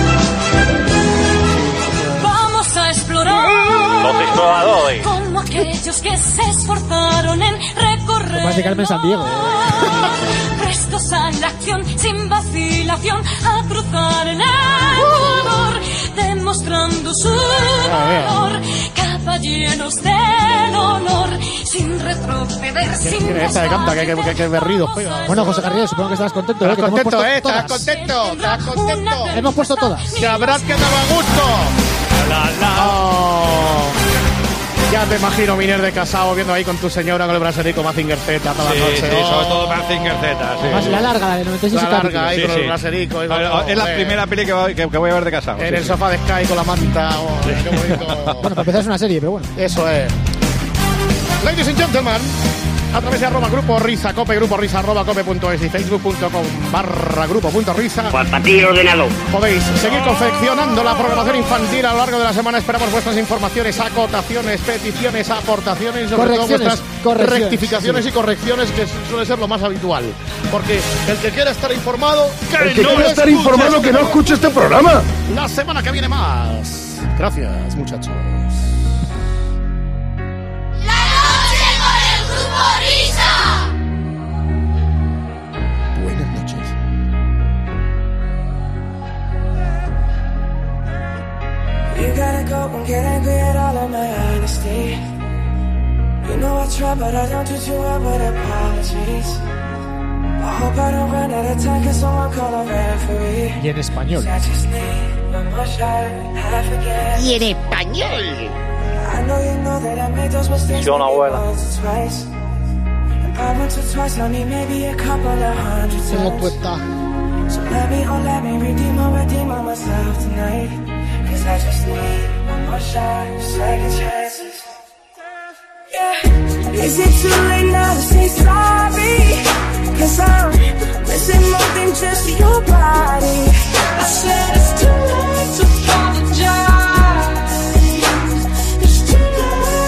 Vamos a explorar. Los exploradores. Como aquellos que se esforzaron en recorrer. Más de Carmen Sandiego. Prestos a la acción, sin vacilación, a cruzar el Ecuador, demostrando su valor, caballeros del honor, sin retroceder, sin esta de canta, que berrido. Bueno, José Carrillo, supongo que estarás contento. ¿Estás contento, ¿Estás contento? ¿Estás contento? Hemos puesto todas. ¡Que habrás que daba gusto! Oh. Ya te imagino, Miner de casado, viendo ahí con tu señora con el braserico Mazinger Z toda la noche. Sí, sobre todo Mazinger Z. Sí. Más la larga, la de 96 la larga ahí con el braserico. Es la primera peli que voy a ver de casado. En el sofá de Sky con la manta. Oh, qué bonito. Bueno, para empezar es una serie, pero bueno. Eso es. Ladies and gentlemen, a través de @Grupo Risa, Cope, Grupo Risa, @cope.es y facebook.com/grupo.risa. Guapatillo ordenado. Podéis seguir confeccionando la programación infantil a lo largo de la semana. Esperamos vuestras informaciones, acotaciones, peticiones, aportaciones, sobre todo vuestras rectificaciones y correcciones, que suele ser lo más habitual. Porque el que quiera estar informado, el que quiera estar informado, que no escuche este programa. La semana que viene más. Gracias, muchachos. Buenas noches. You gotta go and get angry at all of my honesty. You know I try, but I don't do too well with apologies. I hope I don't run out of time, cause someone call a referee. Y en español. Y en español. I know you know that I made those mistakes once or twice. I once or twice, I need maybe a couple of hundred times. So let me redeem myself tonight. Cause I just need one more shot, second chances. Yeah. Is it too late now to say sorry? Cause I'm missing more than just your body. I said it's too late to apologize. It's too late.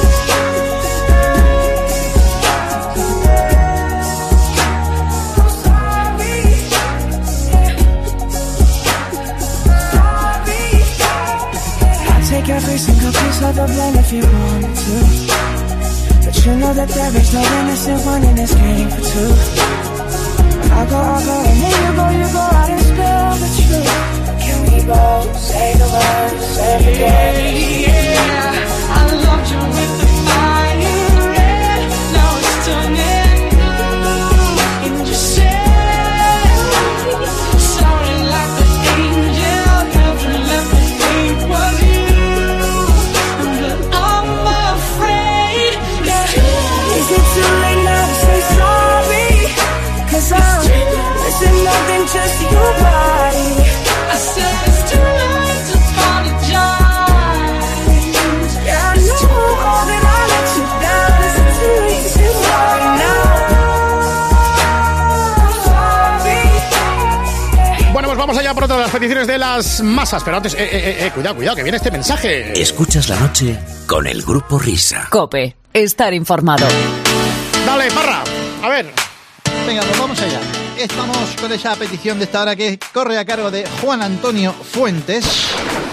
I'm sorry. I'll take every single piece of the blame if you want me to. But you know that there is no innocent one in this game for two. I'll go, and then you go out and spill the truth. Can we both say the words and forget? Yeah, I loved you with the fire red. Now it's turning blue. And you said, sorry like the angel never left me was you. But I'm afraid. Is it too late now to say sorry? Cause I'm missing nothing, just your body. I said it's too late to apologize. Yeah, I know all that I let you down. Is it too late to say sorry now? Sorry. Bueno, pues vamos allá por momento de las peticiones de las masas. Pero antes, cuidado, que viene este mensaje. Escuchas la noche con el Grupo Risa. COPE. Estar informado. Dale, Parra. A ver. Venga, pues vamos allá. Estamos con esa petición de esta hora que corre a cargo de Juan Antonio Fuentes,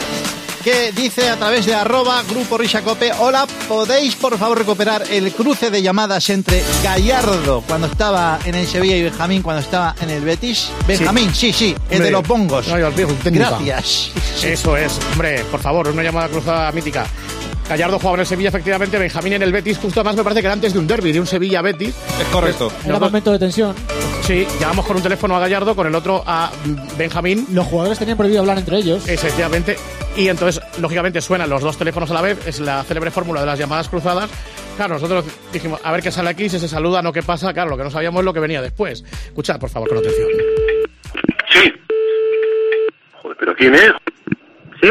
que dice a través de @Grupo Risa Cope: hola, ¿podéis por favor recuperar el cruce de llamadas entre Gallardo cuando estaba en el Sevilla y Benjamín cuando estaba en el Betis? Benjamín, sí, el de los bongos. Gracias. Eso es, hombre, por favor, una llamada cruzada mítica. Gallardo jugaba en el Sevilla, efectivamente, Benjamín en el Betis, justo además me parece que era antes de un derbi, de un Sevilla-Betis. Es correcto. Era momento de tensión. Sí, llamamos con un teléfono a Gallardo, con el otro a Benjamín. Los jugadores tenían prohibido hablar entre ellos. Efectivamente. Y entonces, lógicamente, suenan los dos teléfonos a la vez. Es la célebre fórmula de las llamadas cruzadas. Claro, nosotros dijimos, a ver qué sale aquí, si se saludan o qué pasa. Claro, lo que no sabíamos es lo que venía después. Escuchad, por favor, con atención. Sí. Joder, ¿pero quién es? ¿Sí?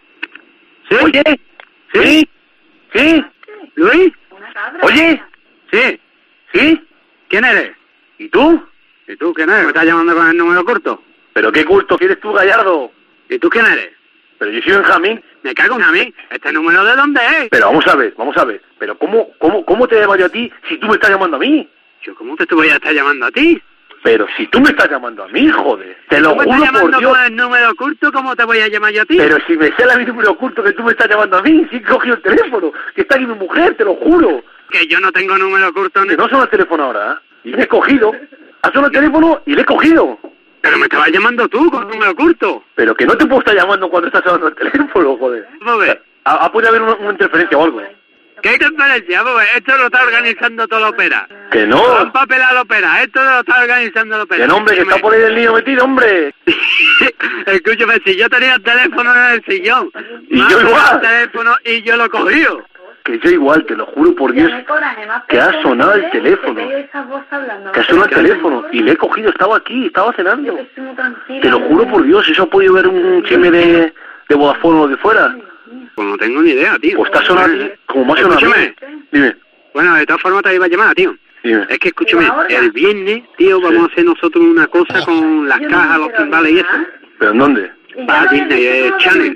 ¿Sí? Oye. ¿Sí? ¿Sí? ¿Luis? Oye. ¿Sí? ¿Sí? ¿Quién eres? ¿Y tú? ¿Y tú quién eres? ¿Me estás llamando con el número corto? ¿Pero qué culto? ¿Quién eres tú, Gallardo? ¿Y tú quién eres? Pero yo soy Benjamín. Me cago en Benjamín. ¿Este número de dónde es? Pero vamos a ver. Pero ¿cómo te llamo yo a ti si tú me estás llamando a mí? ¿Yo cómo te voy a estar llamando a ti? Pero si tú me estás llamando a mí, joder. Te lo juro por Dios. ¿Me estás llamando con el número oculto? ¿Cómo te voy a llamar yo a ti? Pero si me sé el número oculto que tú me estás llamando a mí, si he cogido el teléfono, que está aquí mi mujer, te lo juro. Que yo no tengo número oculto. Que no suena el teléfono ahora, ¿eh? Y le he cogido. Ha sonado el teléfono y le he cogido. Pero me estabas llamando tú con número oculto. Pero que no te puedo estar llamando cuando estás sonando el teléfono, joder. Puede haber una interferencia o algo. ¿Qué interferencia? Esto lo está organizando toda la ópera. Que no. No han papelado la ópera. Esto lo está organizando la ópera. Que no, hombre, que está por ahí el niño metido, hombre. Escúchame, si yo tenía el teléfono en el sillón. Y yo igual. El teléfono y yo lo he cogido. Que yo igual, te lo juro por Dios, que ha sonado el teléfono. Que ha sonado el teléfono y le he cogido, estaba aquí, estaba cenando. Te lo juro por Dios, eso ha podido ver un chisme de Vodafone o lo que fuera. Pues no tengo ni idea, tío. Pues está sonando como más sonado. Escúchame. Dime. Bueno, de todas formas te iba a llamar, tío. Dime. Es que escúchame, el viernes, tío, vamos a hacer nosotros una cosa con las cajas, los timbales y eso. ¿Pero en dónde? Para Disney Channel.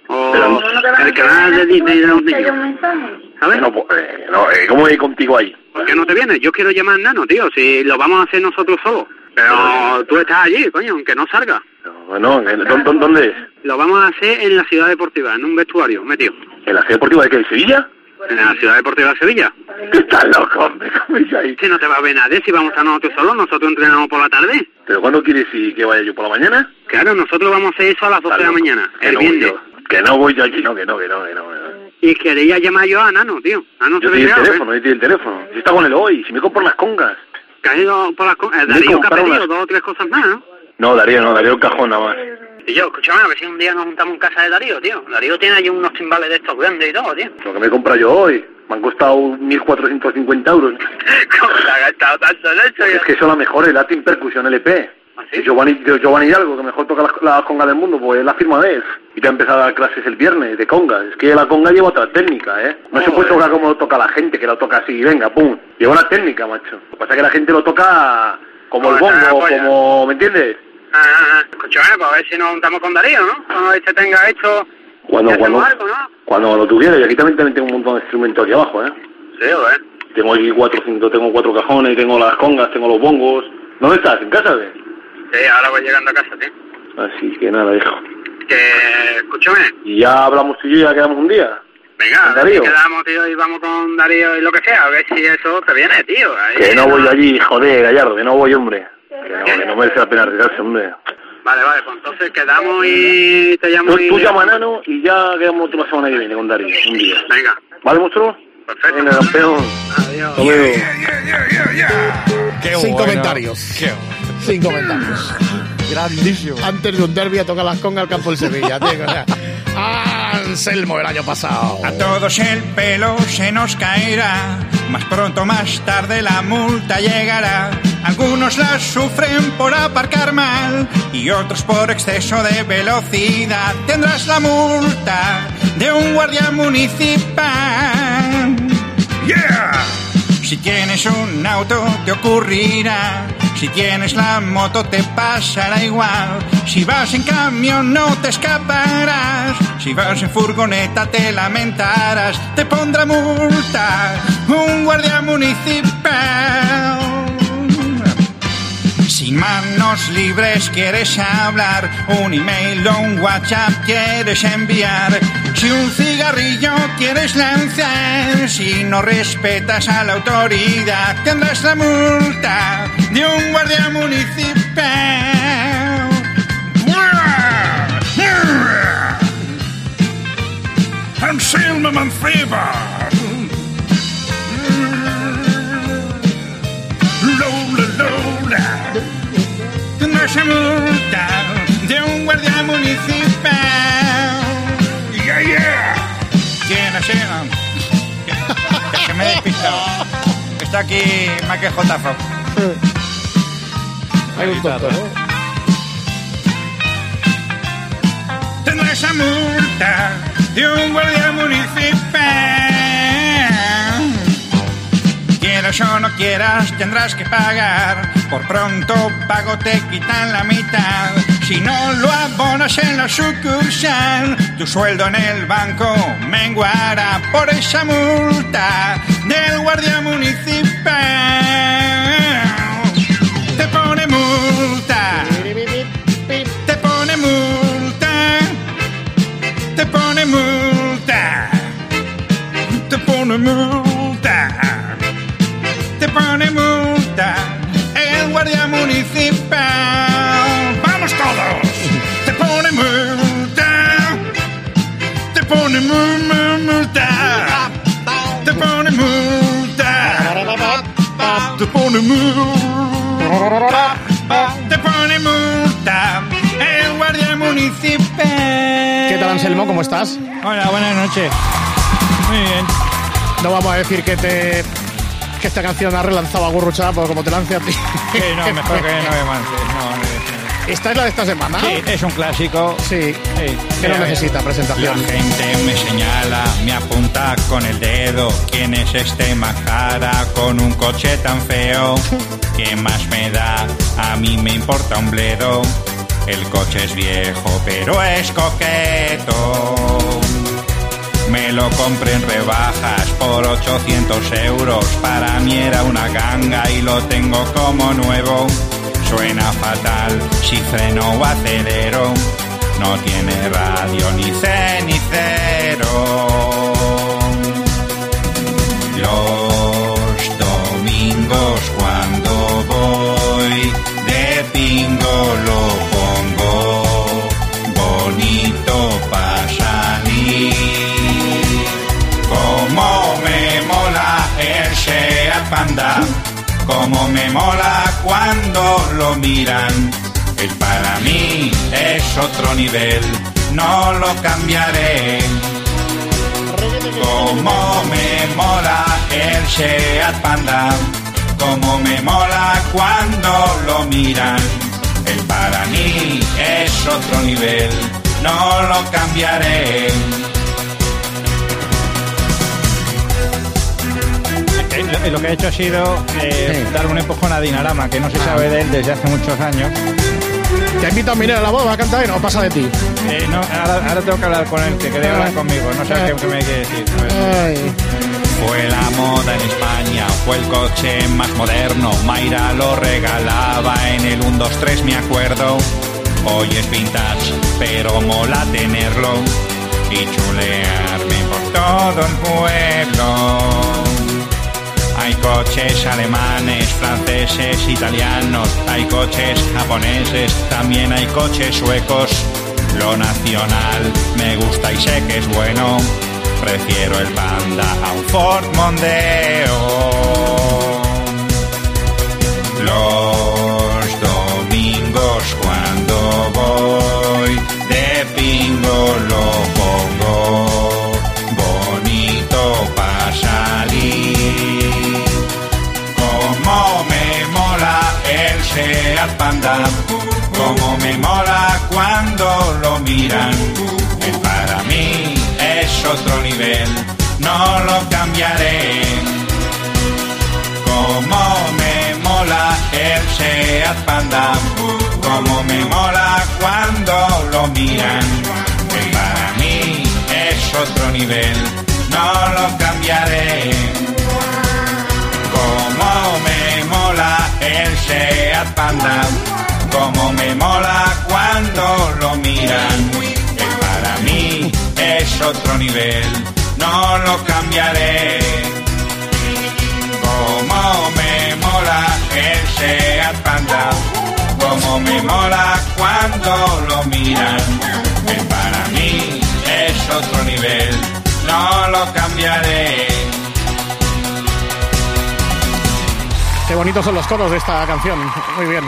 O el canal de Disney de los niños. ¿Sabes? ¿Cómo voy contigo ahí? ¿Por qué no te vienes? Yo quiero llamar a Nano, tío, si lo vamos a hacer nosotros solos. Pero tú estás allí, coño, aunque no salga. Bueno, ¿dónde es? Lo vamos a hacer en la Ciudad Deportiva, en un vestuario, metido. ¿En la Ciudad Deportiva de qué? ¿De Sevilla? En la Ciudad Deportiva de Sevilla. ¿Qué estás loco, hombre? ¿Cómo es ahí? Si no te va a ver nadie, si vamos a estar nosotros solos, nosotros entrenamos por la tarde. ¿Pero cuándo quieres que vaya yo, por la mañana? Claro, nosotros vamos a hacer eso a las 12 de la mañana, el viernes. Que no voy yo allí, no. Y quería llamar yo a Nano, tío. Nano yo tiene el teléfono. Si está con él hoy, si me compro las congas. ¿Que has ido por las congas? Darío que ha pedido 2 o 3 cosas más, ¿no? No, Darío el cajón nada más. Y yo, escúchame, a ver si un día nos juntamos en casa de Darío, tío. Darío tiene allí unos timbales de estos grandes y todo, tío. Lo que me he comprado yo hoy, me han costado 1.450 euros. ¿Cómo te ha gastado tanto en eso? Es que son las mejores, Latin Percussion LP. ¿Ah, sí? Giovanni Hidalgo, que mejor toca las congas del mundo, pues es la firma de él. Y te ha empezado a dar clases el viernes de congas. Es que la conga lleva otra técnica, ¿eh? No se puede tocar como lo toca la gente, que lo toca así, venga, pum. Lleva una técnica, macho. Lo que pasa es que la gente lo toca como el bongo, como... ¿Me entiendes? Escúchame, pues a ver si nos juntamos con Darío, ¿no? Cuando este tenga hecho... Cuando tú quieras. Y aquí también tengo un montón de instrumentos aquí abajo, ¿eh? Sí, ¿eh? Tengo aquí 4 cajones, tengo las congas, tengo los bongos. ¿Dónde estás? ¿En casa, güey? Sí, ahora voy llegando a casa, tío. Así que nada, hijo. Escúchame. Y ya hablamos tú y yo, ya quedamos un día. Venga, a ver si quedamos, tío, y vamos con Darío y lo que sea, a ver si eso te viene, tío. Ahí que no voy allí, joder, Gallardo, que no voy, hombre. Que no merece la pena arriesgarse, hombre. Vale, pues entonces quedamos y te llamo. Tú llama a Nano y ya quedamos la semana que viene con Darío, un día. Venga. ¿Vale, monstruo? Perfecto. Venga, campeón. Adiós. Sin comentarios. Sin comentarios. Grandísimo. Antes de un derbi a tocar las congas al campo del Sevilla, tío. O sea, Anselmo el año pasado. A todos el pelo se nos caerá. Más pronto, más tarde la multa llegará. Algunos la sufren por aparcar mal y otros por exceso de velocidad. Tendrás la multa de un guardia municipal. Yeah. Si tienes un auto te ocurrirá, si tienes la moto te pasará igual. Si vas en camión no te escaparás, si vas en furgoneta te lamentarás. Te pondrá multa un guardia municipal. Sin manos libres quieres hablar, un email o un WhatsApp quieres enviar. Si un cigarrillo quieres lanzar, si no respetas a la autoridad, tendrás la multa de un guardia municipal. Anselmo Manceba. Lola, Lola. Tendrás la multa de un guardia municipal. Yeah, yeah. ¿Quién ha sido? Que me he despistado. Está aquí Michael J. Fox. Hay un tonto, ¿no? Tendrás esa multa de un guardia municipal. Quieras o no quieras, tendrás que pagar. Por pronto pago te quitan la mitad. Si no lo abonas en la sucursal, tu sueldo en el banco menguará por esa multa del guardia municipal. Te pone multa. Te pone multa. Te pone multa. Te pone multa. Te pone multa el guardia municipal. ¡Vamos todos! Te pone multa. Te pone multa. Te pone multa. Te pone multa. Te pone multa el guardia municipal. ¿Qué tal, Anselmo? ¿Cómo estás? Hola, buenas noches. Muy bien. No vamos a decir que esta canción ha relanzado a Gurruchaga, porque como te lance a ti. Sí, no, mejor que no me manches. ¿Esta es la de esta semana? Sí, es un clásico. Sí, que no necesita presentación. La gente me señala, me apunta con el dedo. ¿Quién es este majara con un coche tan feo? ¿Qué más me da? A mí me importa un bledo. El coche es viejo, pero es coqueto. Me lo compré en rebajas por 800 euros. Para mí era una ganga y lo tengo como nuevo. Suena fatal si freno o acelero. No tiene radio ni cenicero. Los domingos cuando voy de pingo lo pongo bonito para salir. Como me mola el Seat Panda, como me mola cuando lo miran. Él para mí es otro nivel, no lo cambiaré. Como me mola el Seat Panda, como me mola cuando lo miran. Él para mí es otro nivel, no lo cambiaré. Lo que he hecho ha sido dar un empujón a Dinarama, que no se sabe de él desde hace muchos años. Te ha invitado a mirar a la boda a cantar y no pasa de ti. No, ahora tengo que hablar con él, que quería hablar conmigo. No sé qué me quiere decir. Fue la moda en España, fue el coche más moderno. Mayra lo regalaba en el 1, 2, 3, me acuerdo. Hoy es vintage, pero mola tenerlo y chulearme por todo el pueblo. Hay coches alemanes, franceses, italianos, hay coches japoneses, también hay coches suecos. Lo nacional me gusta y sé que es bueno, prefiero el Panda a un Ford Mondeo. Los domingos cuando voy de pingo lo pongo bonito para salir. Como me mola el Seat Panda, como me mola cuando lo miran. Él para mí es otro nivel, no lo cambiaré. Como me mola el Seat Panda, como me mola cuando lo miran, que para mí es otro nivel, no lo cambiaré. Como me mola el Seat Panda, como me mola cuando lo miran, que para mí es otro nivel, no lo cambiaré. Como me mola el Seat Panda, como me mola cuando lo miran, que para mí es otro nivel, no lo cambiaré. Qué bonitos son los coros de esta canción. Muy bien.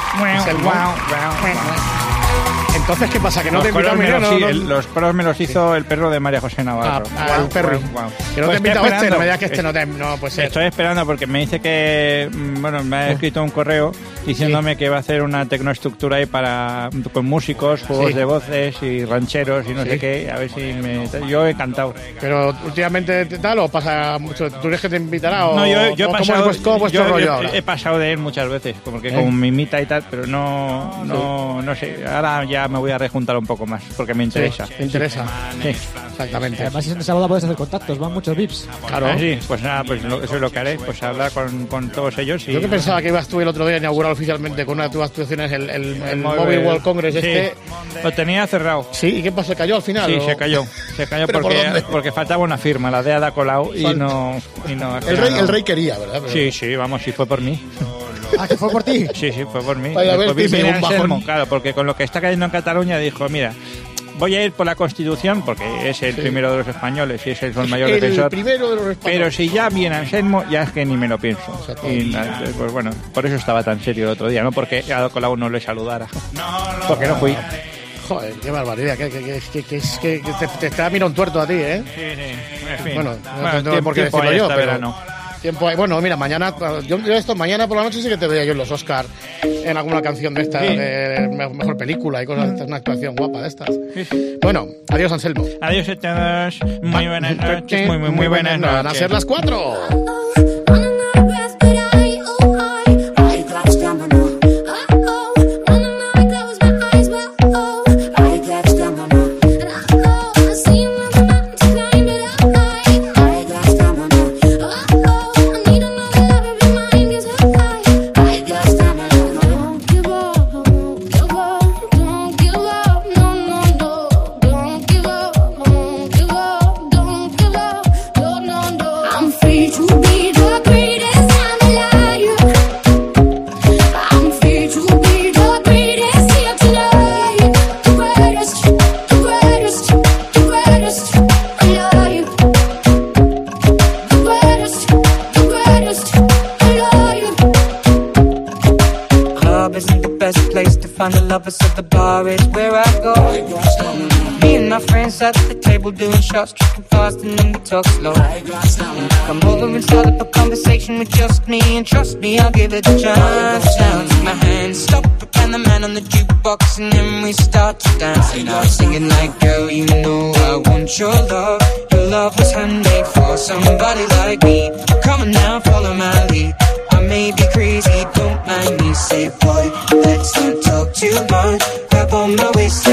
Entonces, ¿qué pasa? ¿Que no te invitó los coros me los hizo el perro de María José Navarro. El perro. Que no te invitó no me digas que este no puede ser. Estoy esperando porque me dice que, bueno, me ha escrito un correo diciéndome que va a hacer una tecnoestructura ahí con músicos, juegos de voces y rancheros y no sé qué, a ver si yo he encantado. Pero últimamente tal o pasa mucho, ¿tú crees que te invitará o no? Yo he pasado, ¿cómo es vuestro rollo ahora? He pasado de él muchas veces, porque como me imita y tal, pero no sé, ahora ya me voy a rejuntar un poco más porque me interesa. ¿Te interesa? Sí, exactamente. Además, si en esa boda puedes hacer contactos, van muchos VIPs. Claro. Sí, pues nada, pues eso es lo que haré, pues hablar con todos ellos. Yo que pensaba que ibas tú el otro día a inaugurar oficialmente con una de tus actuaciones el Mobile World Congress lo tenía cerrado. Sí, ¿y qué pasó? ¿Se cayó al final? Sí, se cayó porque faltaba una firma, la de Ada Colau y no el rey quería, ¿verdad? Pero... Sí, vamos, sí fue por mí. ¿Ah, que fue por ti? Sí, fue por mí. Vaya, Claro, porque con lo que está cayendo en Cataluña dijo, mira, voy a ir por la Constitución porque es el primero de los españoles y es el mayor defensor. El primero de los españoles. Pero si ya viene Anselmo, ya es que ni me lo pienso. Y pues bueno, por eso estaba tan serio el otro día, no porque a Colau no le saludara. Porque no fui. Joder, qué barbaridad, que te está mirando un tuerto a ti, ¿eh? Sí, en fin. Bueno, no tengo por qué decirlo yo, pero... verano. Tiempo hay. Bueno, mira, mañana mañana por la noche sí que te veía yo en los Oscar en alguna canción de estas, de mejor película y cosas de estas, una actuación guapa de estas. Sí. Bueno, adiós, Anselmo. Adiós a todos, muy buenas noches, muy buenas noches. Van a ser las 4. Find the lovers of the bar is where I go. Me and my friends at the table doing shots, tripping fast and then we talk slow. Come over and start up a conversation with just me, and trust me, I'll give it a chance. Now take my hand, stop it, and the man on the jukebox, and then we start to dance. And I'm singing like, girl, you know I want your love. Your love was handmade for somebody like me. Come on now, follow my lead. I may be crazy, don't mind me. Say, boy, let's not talk too much. Grab on my waist.